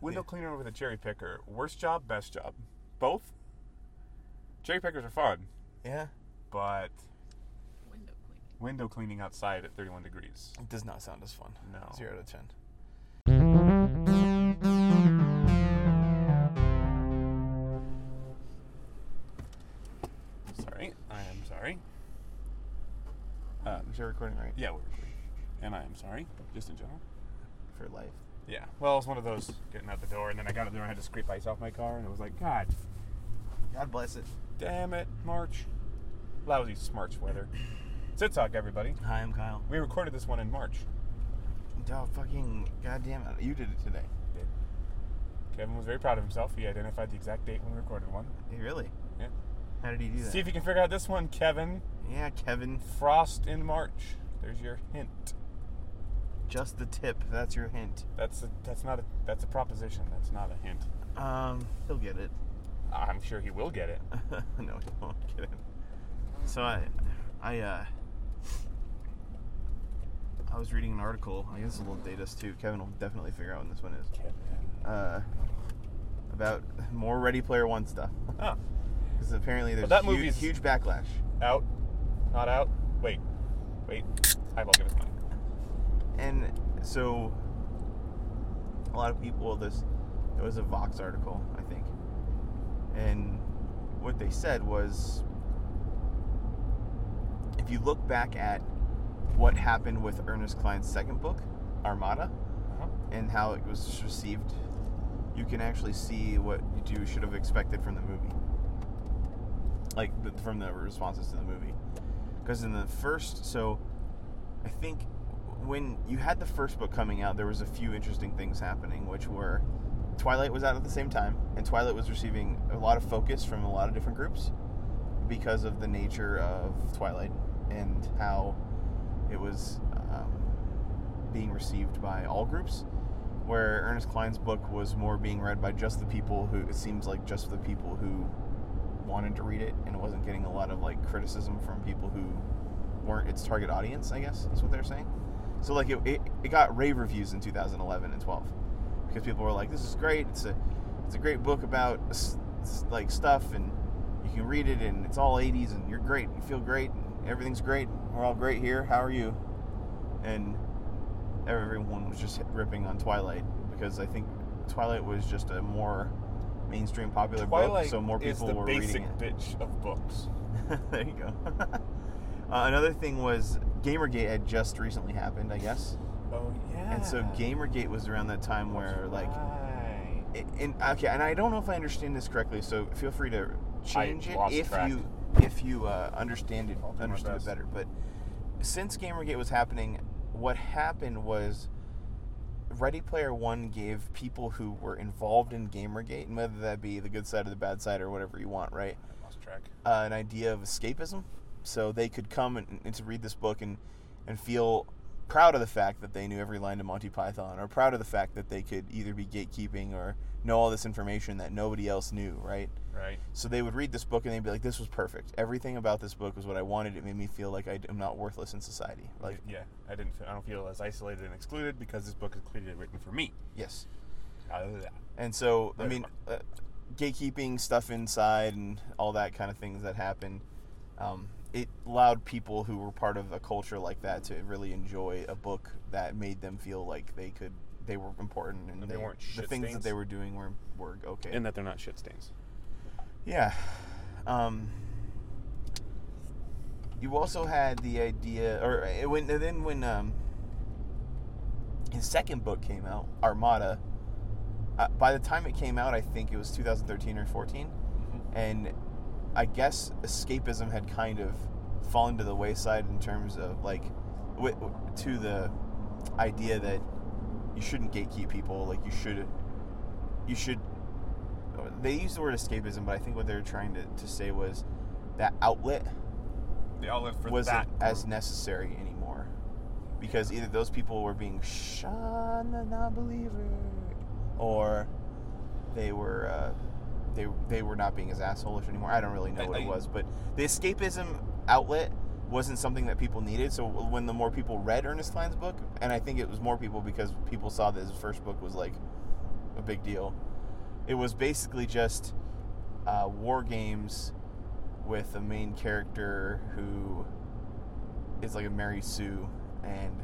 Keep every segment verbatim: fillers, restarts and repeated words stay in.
window yeah. cleaner with a cherry picker. Worst job, best job. Both. Cherry pickers are fun. Yeah. But window cleaning. Window cleaning outside at thirty-one degrees. It does not sound as fun. No. Zero to ten. Sorry. I am sorry. Uh, is that recording right? Yeah, we're recording. And I am sorry, just in general. For life. Yeah. Well, it was one of those getting out the door, and then I got up there and I had to scrape ice off my car, and it was like, God. God bless it. Damn it, March. Lousy Smarch weather. Sit Talk, everybody. Hi, I'm Kyle. We recorded this one in March. Oh, fucking goddamn it. You did it today. Did. Kevin was very proud of himself. He identified the exact date when we recorded one. Hey, really? Yeah. How did he do that? See if you can figure out this one, Kevin. Yeah, Kevin. Frost in March. There's your hint. Just the tip. That's your hint. That's a, that's not a that's a proposition. That's not a hint. Um, he'll get it. I'm sure he will get it. No, he won't get it. So I, I, uh, I was reading an article. I guess it's a little datist too. Kevin will definitely figure out when this one is. Kevin. Uh, about more Ready Player One stuff. Oh. Because apparently there's that huge, movie's huge backlash. Out? Not out? Wait. Wait. I will give us money. And so, a lot of people, this, it was a Vox article, I think. And what they said was, if you look back at what happened with Ernest Cline's second book, Armada, uh-huh. and how it was received, you can actually see what you should have expected from the movie. Like, from the responses to the movie. Because in the first, so, I think when you had the first book coming out, there was a few interesting things happening, which were Twilight was out at the same time, and Twilight was receiving a lot of focus from a lot of different groups because of the nature of Twilight and how it was um, being received by all groups, where Ernest Cline's book was more being read by just the people who, it seems like just the people who wanted to read it, and it wasn't getting a lot of like criticism from people who weren't its target audience, I guess is what they're saying. So like it, it, it got rave reviews in two thousand eleven and twelve because people were like, this is great, it's a it's a great book about like stuff, and you can read it, and it's all eighties, and you're great, you feel great, and everything's great, we're all great here, how are you? And everyone was just ripping on Twilight because I think Twilight was just a more mainstream popular Twilight book, so more people were reading it. is the basic bitch of books. There you go. uh, another thing was Gamergate had just recently happened, I guess. Oh yeah. And so Gamergate was around that time where That's like, right. it, and okay, and I don't know if I understand this correctly, so feel free to change I it lost if track. you if you uh, understand it, I'll do my understood it best. better. But since Gamergate was happening, what happened was Ready Player One gave people who were involved in Gamergate, and whether that be the good side or the bad side or whatever you want, right? I lost track. Uh, an idea of escapism. So they could come and, and to read this book and, and feel proud of the fact that they knew every line of Monty Python, or proud of the fact that they could either be gatekeeping or know all this information that nobody else knew, right? Right. So they would read this book and they'd be like, this was perfect. Everything about this book was what I wanted. It made me feel like I am not worthless in society. Like, Yeah, I didn't. Feel, I don't feel as isolated and excluded because this book is clearly written for me. yes. Other than that. And so, I Later, mean, uh, gatekeeping stuff inside and all that kind of things that happened, um, it allowed people who were part of a culture like that to really enjoy a book that made them feel like they could, they were important, and, And they weren't the shit things stains. that they were doing were were okay. And that they're not shit stains. Yeah. Um, you also had the idea, or uh, when then when um, his second book came out, Armada. Uh, by the time it came out, I think it was two thousand thirteen or fourteen, Mm-hmm. and I guess escapism had kind of fallen to the wayside in terms of like w- to the idea that you shouldn't gatekeep people. Like you should, you should. They used the word escapism, but I think what they were trying to, to say was that outlet The outlet for wasn't that as group. necessary anymore, because either those people were being Sean the non-believer, or they were uh, they they were not being as assholeish anymore. I don't really know I- what I- it was, but the escapism outlet wasn't something that people needed. So when the more people read Ernest Cline's book, and I think it was more people because people saw that his first book was like a big deal. It was basically just uh, war games with a main character who is like a Mary Sue, and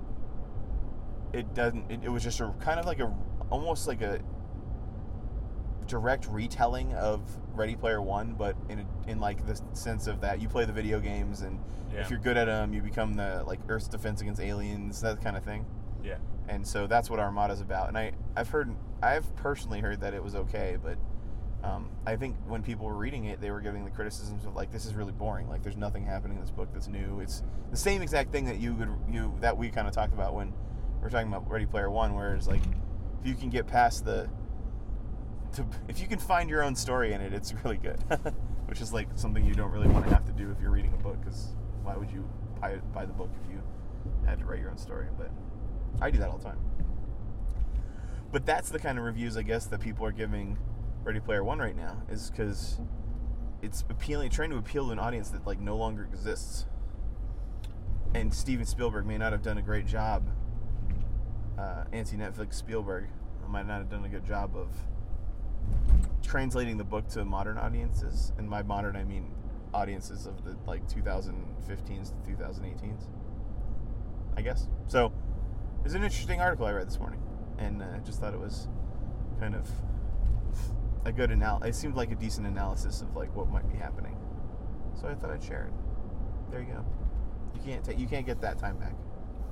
it doesn't. It, it was just a kind of like a almost like a direct retelling of Ready Player One, but in a, in like the sense of that you play the video games, and Yeah. if you're good at them, you become the like Earth's defense against aliens, that kind of thing. Yeah. And so that's what Armada's about. And I, I've heard, I've personally heard that it was okay, but um, I think when people were reading it, they were giving the criticisms of like, this is really boring. Like, there's nothing happening in this book that's new. It's the same exact thing that you would, you that we kind of talked about when we we're talking about Ready Player One, where it's like, if you can get past the, to, if you can find your own story in it, it's really good. Which is like something you don't really want to have to do if you're reading a book, because why would you buy, buy the book if you had to write your own story? But I do that all the time. But that's the kind of reviews, I guess, that people are giving Ready Player One right now, is because it's appealing, trying to appeal to an audience that like no longer exists. And Steven Spielberg may not have done a great job. Uh, anti-Netflix Spielberg might not have done a good job of translating the book to modern audiences. And by modern, I mean audiences of the like twenty fifteens to twenty eighteens, I guess. So it's an interesting article I read this morning, and I uh, just thought it was kind of a good analysis. It seemed like a decent analysis of like what might be happening. So I thought I'd share it. There you go. You can't take. You can't get that time back.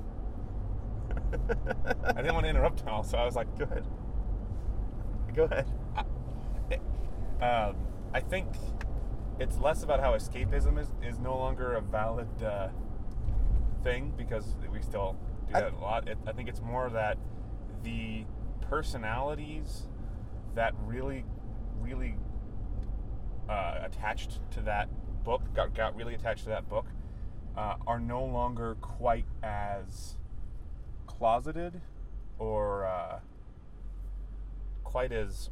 I didn't want to interrupt now, so I was like, Go ahead. Go ahead. um, I think it's less about how escapism is, is no longer a valid uh, thing, because we still do that I- a lot. It, I think it's more that the personalities that really, really uh, attached to that book, got, got really attached to that book, uh, are no longer quite as closeted or uh, quite as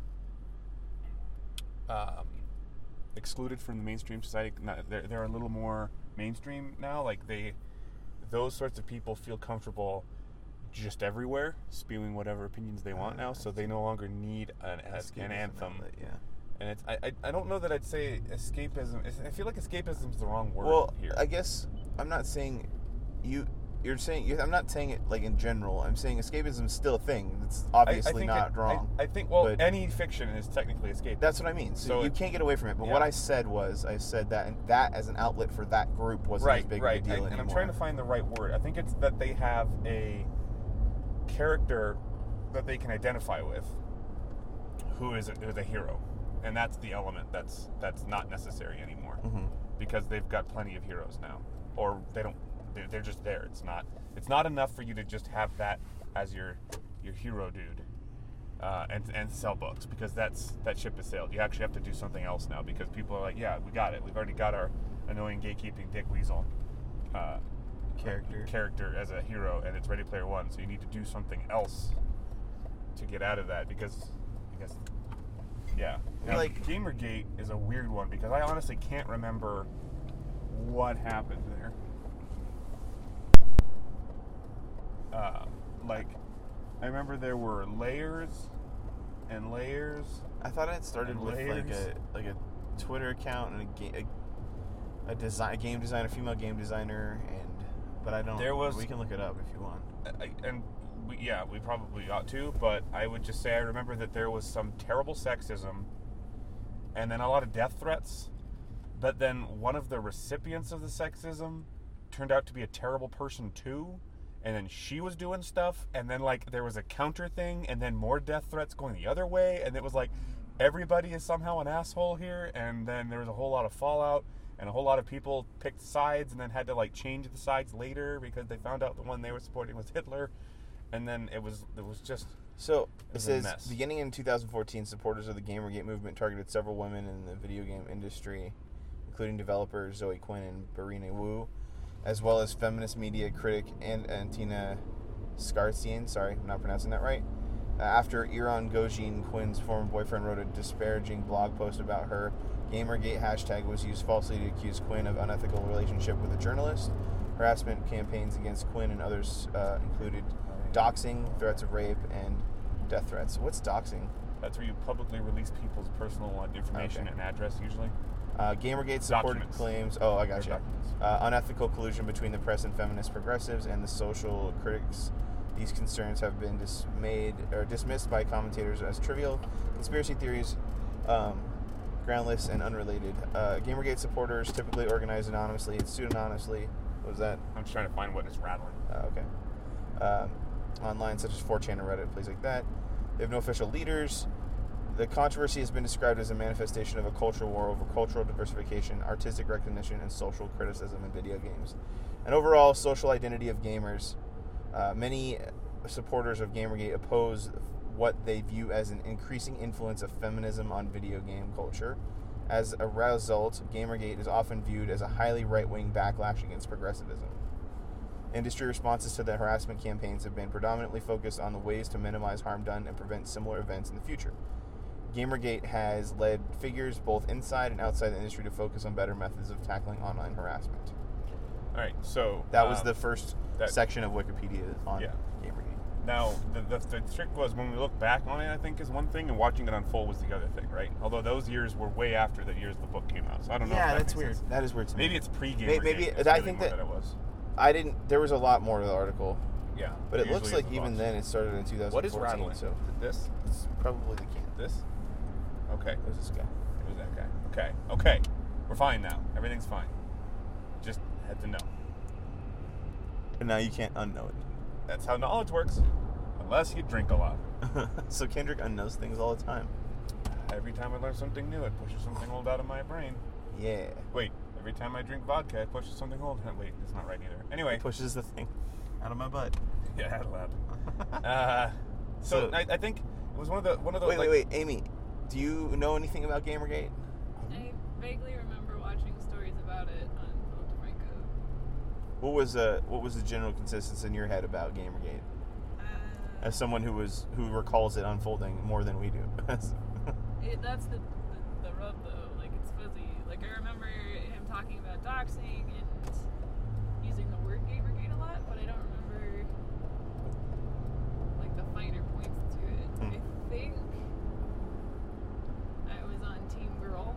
um, excluded from the mainstream society. Not- They're, they're a little more mainstream now. Like they, those sorts of people feel comfortable just everywhere, spewing whatever opinions they want now. So they no longer need an, an Escapism anthem. outlet, yeah. And it's I, I I don't know that I'd say escapism. I feel like escapism is the wrong word Well, here. I guess I'm not saying you. You're saying you, I'm not saying it like in general. I'm saying escapism is still a thing. It's I- I obviously think not it- wrong. I, I think well, but- any fiction is technically escapism. That's what I mean. So, So you it- can't get away from it. But yeah. what I said was, I said that and that as an outlet for that group wasn't right, as big right. of a deal I- anymore. and I'm trying to find the right word. I think it's that they have a character that they can identify with, who is a, who is a hero, and that's the element that's that's not necessary anymore, Mhm. because they've got plenty of heroes now, or they don't. They're, they're just there. It's not. It's not enough for you to just have that as your your hero dude, uh, and and sell books, because that's that ship has sailed. You actually have to do something else now, because people are like, yeah, we got it. We've already got our annoying gatekeeping Dick Weasel uh, Character. character as a hero, and it's Ready Player One. So you need to do something else to get out of that, because because yeah, now, Like- Gamergate is a weird one, because I honestly can't remember what happened there. Uh, like, I remember there were layers and layers. I thought it started And with like layers. a like a Twitter account and a, ga- a, a design a game designer, female game designer, and but I don't. There was- We can look it up if you want. I, and we, yeah, we probably ought to, but I would just say I remember that there was some terrible sexism, and then a lot of death threats. But then one of the recipients of the sexism turned out to be a terrible person too, and then she was doing stuff, and then like there was a counter thing, and then more death threats going the other way, and it was like everybody is somehow an asshole here, and then there was a whole lot of fallout. And a whole lot of people picked sides and then had to like change the sides later because they found out the one they were supporting was Hitler, and then it was it was just So It it was a says, mess. beginning in two thousand fourteen, supporters of the Gamergate movement targeted several women in the video game industry, including developer Zoe Quinn and Barina Wu, as well as feminist media critic and Antina Skarsian. Sorry, I'm not pronouncing that right. Uh, after Iran Gojin, Quinn's former boyfriend, wrote a disparaging blog post about her, Gamergate hashtag was used falsely to accuse Quinn of unethical relationship with a journalist. Harassment campaigns against Quinn and others uh, included doxing, threats of rape, and Death threats. What's doxing? That's where you publicly release people's personal uh, information Okay. and address, usually. Uh, Gamergate supported Documents. claims. Oh, I got They're you. documents. Uh, unethical collusion between the press and feminist progressives and the social critics. These concerns have been dismayed or dismissed by commentators as trivial conspiracy theories, um, groundless and unrelated. Uh, Gamergate supporters typically organize anonymously and pseudonymously. What was that? I'm just trying to find what is rattling. Uh, okay. Um, online, such as four chan and Reddit, places like that. They have no official leaders. The controversy has been described as a manifestation of a cultural war over cultural diversification, artistic recognition, and social criticism in video games. An overall social identity of gamers. Uh, many supporters of Gamergate oppose what they view as an increasing influence of feminism on video game culture. As a result, Gamergate is often viewed as a highly right-wing backlash against progressivism. Industry responses to the harassment campaigns have been predominantly focused on the ways to minimize harm done and prevent similar events in the future. Gamergate has led figures both inside and outside the industry to focus on better methods of tackling online harassment. All right, so That was um, the first that- section of Wikipedia on Yeah. Gamergate. Now, the, the, the trick was when we look back on it, I think, is one thing, and watching it unfold was the other thing, right? Although those years were way after the years the book came out, so I don't know. Yeah, if that that's makes weird. sense. That is weird to me. Maybe it's pre-Gamergate. May- maybe- is I really think more that- it was. I didn't. There was a lot more to the article, Yeah, but it usually looks is like the even books. then it started in two thousand fourteen. What is rattling? So Is it this? it's probably the can. This? Okay. Who's this guy? It was that guy. Okay. Okay. We're fine now. Everything's fine. Just had to know. And now you can't unknow it. That's how knowledge works. Unless you drink a lot. So Kendrick unknows things all the time. Every time I learn something new, it pushes something old out of my brain. Yeah. Wait, every time I drink vodka, it pushes something old. Wait, that's not right either. Anyway. It pushes the thing out of my butt. Yeah, I had a lab. uh, so So- I, I think it was one of the one of those. Wait, like, wait, wait, Amy. Do you know anything about Gamergate? I vaguely remember watching stories about it on Philip DeFranco. What was uh what was the general consensus in your head about Gamergate? Uh, As someone who was who recalls it unfolding more than we do. it, that's the, the the rub though. Like it's fuzzy. Like I remember him talking about doxing and using the word Gamergate a lot, but I don't remember like the finer points to it. Hmm. I think I was on Team Girl.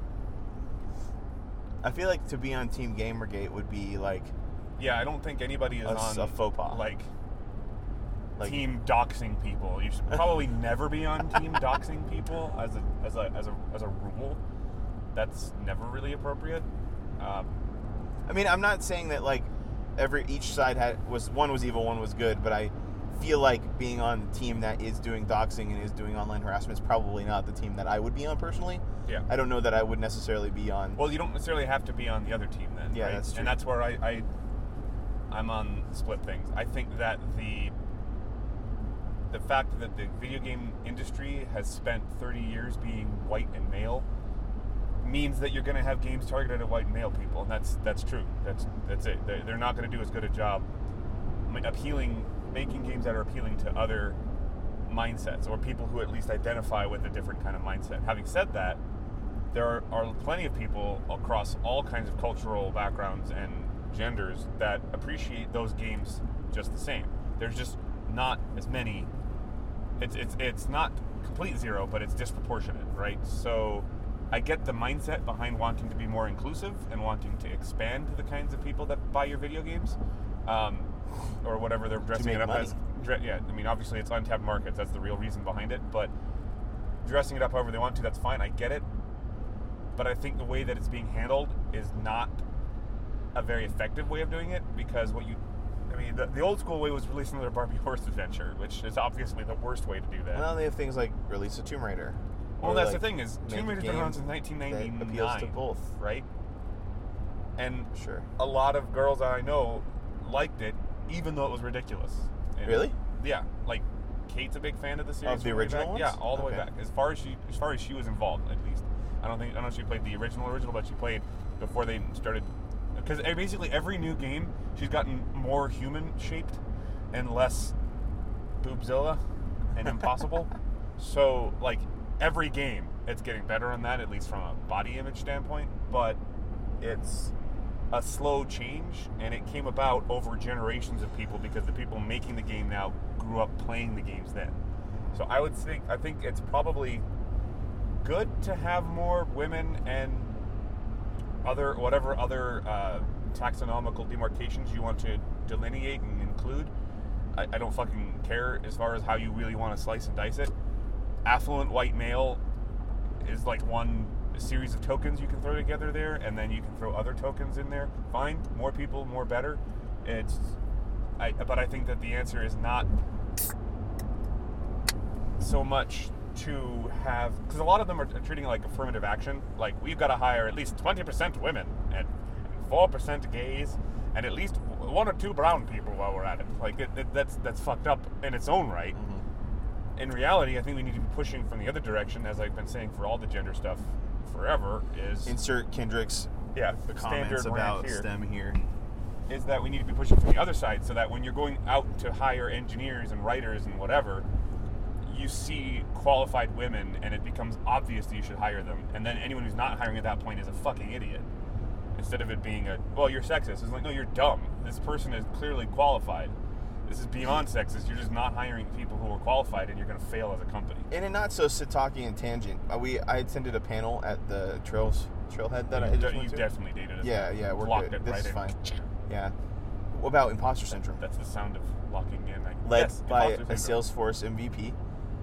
I feel like to be on Team Gamergate would be like yeah, I don't think anybody is a, on a faux pas. like, Like- team doxing people. You should probably never be on team doxing people as a as a as a as a rule. That's never really appropriate. Um, I mean, I'm not saying that like every each side had was one was evil, one was good, but I feel like being on the team that is doing doxing and is doing online harassment is probably not the team that I would be on personally. yeah. I don't know that I would necessarily be on. Well, you don't necessarily have to be on the other team then. Yeah, right? that's true. And that's where I, I I'm on split things. I think that the the fact that the video game industry has spent thirty years being white and male means that you're going to have games targeted at white and male people, and that's that's true. That's that's it. They're, they're not going to do as good a job appealing, making games that are appealing to other mindsets or people who at least identify with a different kind of mindset. Having said that, there are, are plenty of people across all kinds of cultural backgrounds and genders that appreciate those games just the same. There's just not as many. It's it's it's not complete zero, but it's disproportionate, right? So I get the mindset behind wanting to be more inclusive and wanting to expand the kinds of people that buy your video games, um, or whatever they're dressing make it up money. as. Dre- yeah, I mean, obviously it's untapped markets. That's the real reason behind it. But dressing it up however they want to, that's fine. I get it. But I think the way that it's being handled is not a very effective way of doing it, because what you, I mean, the, the old school way was releasing another Barbie Horse Adventure, which is obviously the worst way to do that. And now they have things like release a Tomb Raider. Well, Or, that's like, the thing is, make Tomb a Raider's been game around since nineteen ninety-nine. that appeals to both. Right? And Sure. a lot of girls that I know liked it, even though it was ridiculous. And Really? Yeah. Like, Kate's a big fan of the series. Of the from way original back. ones? Yeah, all the way Okay. back. As far as she, as far as she was involved, at least. I don't think, I don't know if she played the original original, but she played before they started. Because basically every new game, she's gotten more human shaped and less boobzilla and impossible. So, like, every game, it's getting better on that, at least from a body image standpoint. But it's a slow change, and it came about over generations of people because the people making the game now grew up playing the games then. So I would think I think it's probably good to have more women and other whatever other uh, taxonomical demarcations you want to delineate and include. I, I don't fucking care as far as how you really want to slice and dice it. Affluent white male is like one series of tokens you can throw together there, and then you can throw other tokens in there. Fine, more people, more better. It's, I, but I think that the answer is not so much to have, because a lot of them are treating it like affirmative action. Like, we've got to hire at least twenty percent women and four percent gays and at least one or two brown people while we're at it. Like, it, it, that's that's fucked up in its own right. Mm-hmm. In reality, I think we need to be pushing from the other direction, as I've been saying for all the gender stuff forever, is... Insert Kendrick's yeah, comments about here. STEM here. Is that we need to be pushing from the other side, so that when you're going out to hire engineers and writers and whatever, you see qualified women and it becomes obvious that you should hire them. And then anyone who's not hiring at that point is a fucking idiot. Instead of it being a, well, you're sexist. It's like, no, you're dumb. This person is clearly qualified. This is beyond sexist. You're just not hiring people who are qualified, and you're going to fail as a company. In a not so Sitaki tangent, uh, we I attended a panel at the Trails Trailhead that you I just d- went You to. definitely dated us. Yeah, yeah, we're Locked good. It this right is in. fine. Yeah. What about imposter syndrome? That's the sound of locking in. I, Led yes, by imposter a syndrome. Salesforce M V P.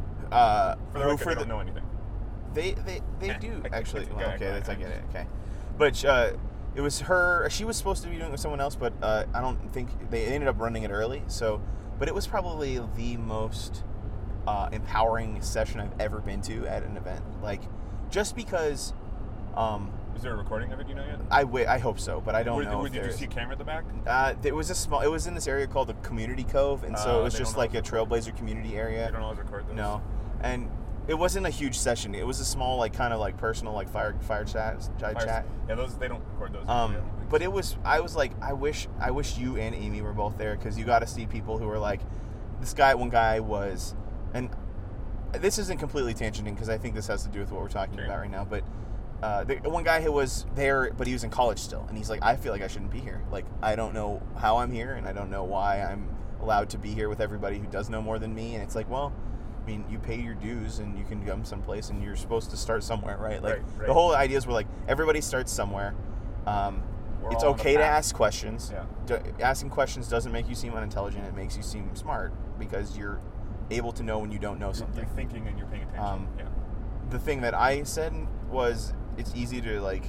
Uh, For the who record, for they the, don't know anything. They they they Eh, do I- actually. I- Well, I- okay, I- that's I I- get it. Okay, but uh, it was her. She was supposed to be doing it with someone else, but uh, I don't think they ended up running it early. So, but it was probably the most uh, empowering session I've ever been to at an event. Like, just because. Um, Is there a recording of it? You know yet? I wait. I hope so, but I don't Were- know. were- if did you there's- see a camera at the back? Uh, there was a small. It was in this area called the Community Cove, and so Uh, it was they just don't like a always Trailblazer community area. You don't always record those? No, and it wasn't a huge session. It was a small, like, kind of like personal, like fire fire chat, chat. Fire- chat. Yeah, those they don't record those. Um, usually, I don't think. but it was. I was like, I wish, I wish you and Amy were both there, because you got to see people who were like, this guy. One guy was, and this isn't completely tangenting because I think this has to do with what we're talking Sure. about right now, but. Uh, the, one guy who was there, but he was in college still, and he's like, I feel like I shouldn't be here. Like, I don't know how I'm here, and I don't know why I'm allowed to be here with everybody who does know more than me. And it's like, well, I mean, you pay your dues, and you can come someplace, and you're supposed to start somewhere, right? Like, Right, right. the whole idea is we're like, everybody starts somewhere. Um, We're it's all on the okay to path. ask questions. Yeah. D- asking questions doesn't make you seem unintelligent. It makes you seem smart, because you're able to know when you don't know You're- something. You're thinking and you're paying attention. Um, yeah. The thing that I said was, it's easy to like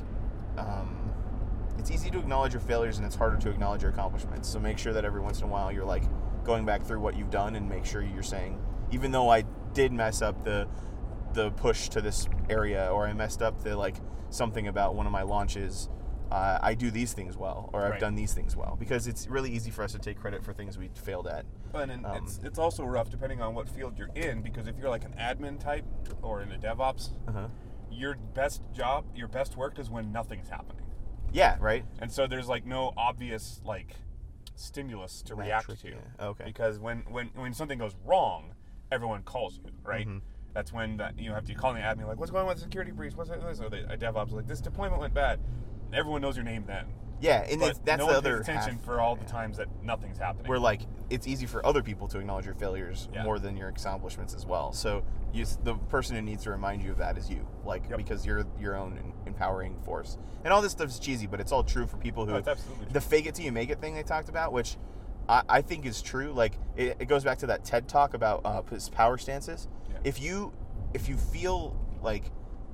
um, it's easy to acknowledge your failures, and it's harder to acknowledge your accomplishments. So make sure that every once in a while you're like going back through what you've done, and make sure you're saying, even though I did mess up the the push to this area, or I messed up the like something about one of my launches, uh, I do these things well, or I've Right. done these things well, because it's really easy for us to take credit for things we failed at. But and um, it's it's also rough depending on what field you're in, because if you're like an admin type or in a DevOps, Uh-huh. your best job, your best work is when nothing's happening. Yeah, right. And so there's like no obvious like stimulus to react Metric, to. yeah. Okay. Because when, when when something goes wrong, everyone calls you, right? Mhm. That's when that you have to call the admin like, what's going on with the security breach? What's it? Or the a DevOps like, this deployment went bad. And everyone knows your name then. Yeah, and But it's, that's no the one other pays attention half. for all the Yeah. times that nothing's happening. Where like it's easy for other people to acknowledge your failures Yeah. more than your accomplishments as well. So you, the person who needs to remind you of that is you, like Yep. because you're your own en- empowering force. And all this stuff is cheesy, but it's all true for people who No, it's absolutely the fake it till you make it thing they talked about, which I, I think is true. Like it, it goes back to that TED talk about uh, his power stances. Yeah. If you if you feel like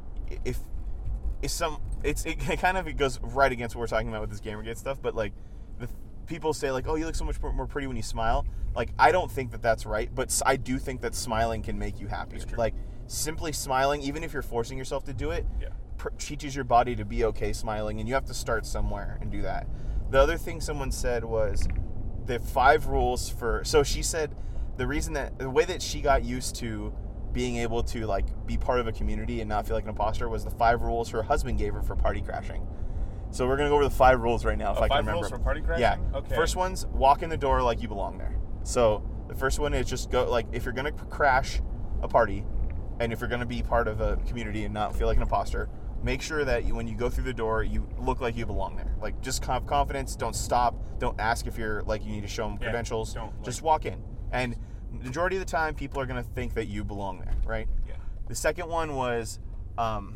if if some it's it kind of it goes right against what we're talking about with this Gamergate stuff, but like the people say like, oh, you look so much more pretty when you smile. Like, I don't think that that's right, but s- I do think that smiling can make you happier. It's true. Like, simply smiling, even if you're forcing yourself to do it, Yeah. pr- teaches your body to be okay smiling, and you have to start somewhere and do that. The other thing someone said was the five rules for. So she said the reason that the way that she got used to being able to like be part of a community and not feel like an imposter was the five rules her husband gave her for party crashing. So we're gonna go over the five rules right now, if Oh, I can five remember. rules for party crashing? Yeah. Okay. First one's walk in the door like you belong there. So the first one is just go like if you're gonna crash a party, and if you're gonna be part of a community and not feel like an imposter, make sure that you, when you go through the door, you look like you belong there. Like just have confidence. Don't stop. Don't ask if you're like you need to show them Yeah, credentials. don't, like- just walk in. And majority of the time, people are going to think that you belong there, right? Yeah. The second one was, um,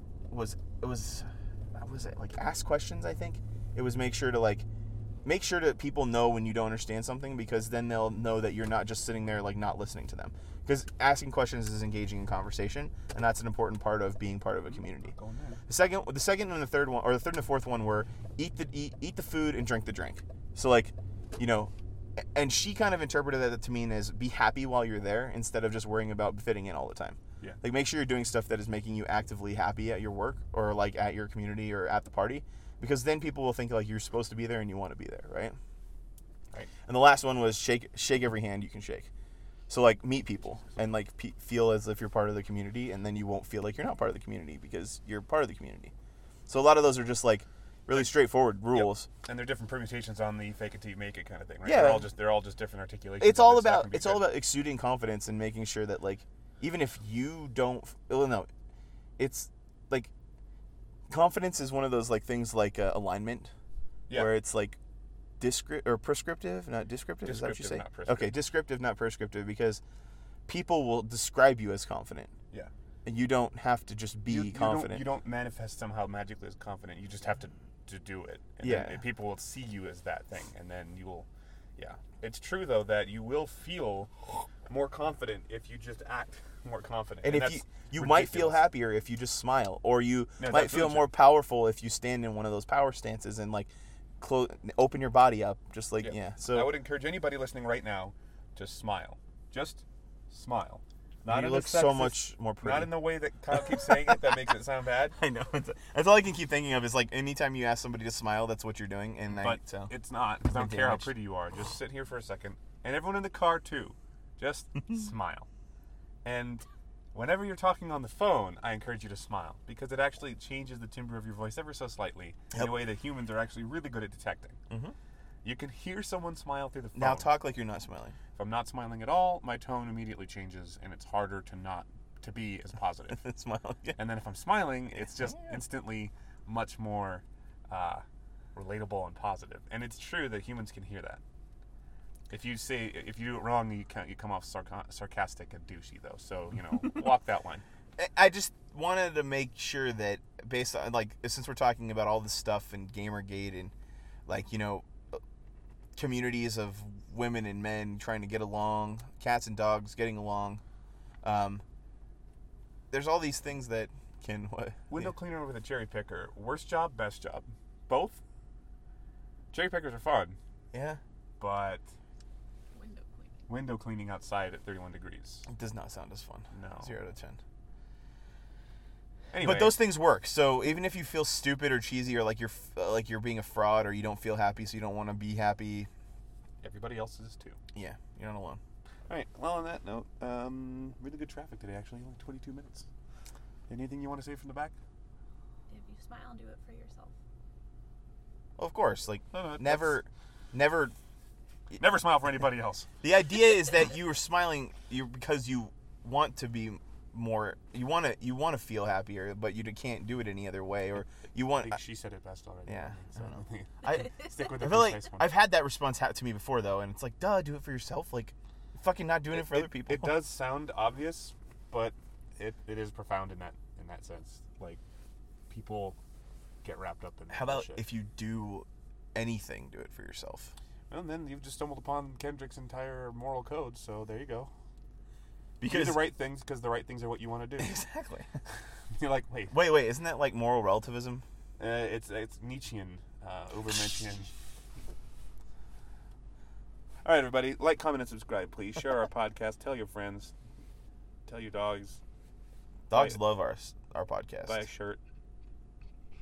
was it was, what was it like ask questions? I think it was make sure to like, make sure that people know when you don't understand something, because then they'll know that you're not just sitting there like not listening to them. Because asking questions is engaging in conversation, and that's an important part of being part of a community. The second, the second and the third one, or the third and the fourth one, were eat the eat, eat the food and drink the drink. So like, you know. And she kind of interpreted that to mean as be happy while you're there instead of just worrying about fitting in all the time. Yeah. Like make sure you're doing stuff that is making you actively happy at your work or like at your community or at the party, because then people will think like you're supposed to be there and you want to be there, right? Right. And the last one was shake shake every hand you can shake. So like meet people and like pe- feel as if you're part of the community, and then you won't feel like you're not part of the community because you're part of the community. So a lot of those are just like really straightforward rules. Yep. And they're different permutations on the fake it till you make it kind of thing, right? Yeah. They're all just they're all just different articulations. It's of all this stuff about can be it's all good. about exuding confidence and making sure that like even if you don't well, no, it's like confidence is one of those like things like uh, alignment, Yeah. where it's like descriptive or prescriptive, not descriptive. Is that what you Descriptive, say? not prescriptive. Okay, descriptive, not prescriptive, because people will describe you as confident, Yeah. and you don't have to just be you, you confident. Don't, you don't manifest somehow magically as confident. You just have to, to do it. And Yeah. then people will see you as that thing, and then you will, yeah. It's true though that you will feel more confident if you just act more confident. And, if you that's you might feel ridiculous. happier if you just smile, or you No, might that's feel really more true. powerful if you stand in one of those power stances and like close, open your body up, just like yeah. So I would encourage anybody listening right now to smile. Just smile. Not you in a look so sexist- much more pretty. Not in the way that Kyle keeps saying it that makes it sound bad. I know. That's all I can keep thinking of is like anytime you ask somebody to smile, that's what you're doing. And I, But so it's not, because I don't You're care how damaged. pretty you are. Just sit here for a second. And everyone in the car, too. Just smile. And whenever you're talking on the phone, I encourage you to smile, because it actually changes the timbre of your voice ever so slightly in Yep. a way that humans are actually really good at detecting. Mhm. You can hear someone smile through the phone. now talk like you're not smiling. If I'm not smiling at all, my tone immediately changes, and it's harder to not to be as positive. Smile. Yeah. And then if I'm smiling, it's just instantly much more uh, relatable and positive. And it's true that humans can hear that. If you say if you do it wrong, you can, you come off sarca- sarcastic and douchey though. So you know, walk that line. I- I just wanted to make sure that based on like since we're talking about all this stuff and Gamergate and like you know communities of women and men trying to get along, cats and dogs getting along, um, there's all these things that can what Window cleaner with a cherry picker. Worst job, best job. Both. Cherry pickers are fun, yeah, but Window cleaning. window cleaning outside at thirty-one degrees. it does not sound as fun. No. Zero out of ten. Anyway, But those things work. So even if you feel stupid or cheesy or like you're uh, like you're being a fraud or you don't feel happy, so you don't want to be happy, everybody else is too. yeah, you're not alone. All right. Well, on that note, um, really good traffic today. Actually, only twenty-two minutes. Anything you want to say from the back? If you smile, do it for yourself. Well, of course, like No, no, never, never. Never smile for anybody else. The idea is that you are smiling you because you want to be more. You want to you want to feel happier, but you can't do it any other way, or you I want. think she said it best already. Yeah, So, I don't know. I stick with I the feel like precise one. I've had that response happen to me before though, and it's like, duh, do it for yourself. Like, you're fucking not doing it, for other people. It does sound obvious, but it, it is profound in that in that sense. Like, people get wrapped up in that How about bullshit. if you do anything, do it for yourself? Well, then you've just stumbled upon Kendrick's entire moral code, so there you go. Because do the right things because the right things are what you want to do. exactly. You're like, wait, Wait, wait, isn't that like moral relativism? uh, it's it's Nietzschean, uh, Ubermenschean. All right, everybody, like, comment, and subscribe, please. Share our podcast. Tell your friends. Tell your dogs. Dogs Buy- love our our podcast. Buy a shirt.